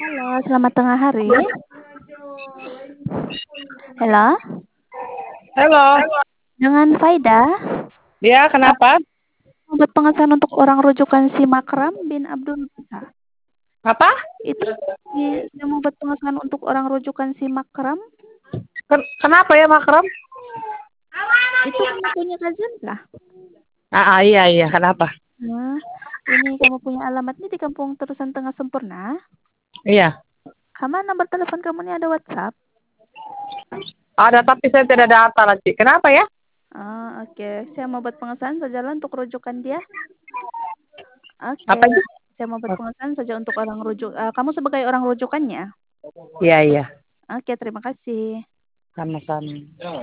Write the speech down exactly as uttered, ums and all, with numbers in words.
Halo, selamat tengah hari. Halo? Halo. Dengan Faida. Ya, kenapa? Buat pengesahan untuk orang rujukan si Makram bin Abdul Musa. Apa? Itu di, saya mau buat pengesahan untuk orang rujukan si Makram. Ken kenapa ya, Makram? Itu kamu punya kajian kah? Ah, ah, iya, iya. Kenapa? Nah, ini kamu punya alamatnya di Kampung Terusan Tengah Sempurna. Iya. Kamu nomor telepon kamu ini ada WhatsApp? Ada, tapi saya tidak ada data lagi. Kenapa ya? Ah, oke. Okay. Saya mau buat pengesahan saja lah untuk rujukan dia. Oke. Apa Okay. itu? Saya mau buat pengesahan saja untuk orang rujuk. Uh, kamu sebagai orang rujukannya? Iya, iya. Oke, okay, terima kasih. Sama-sama.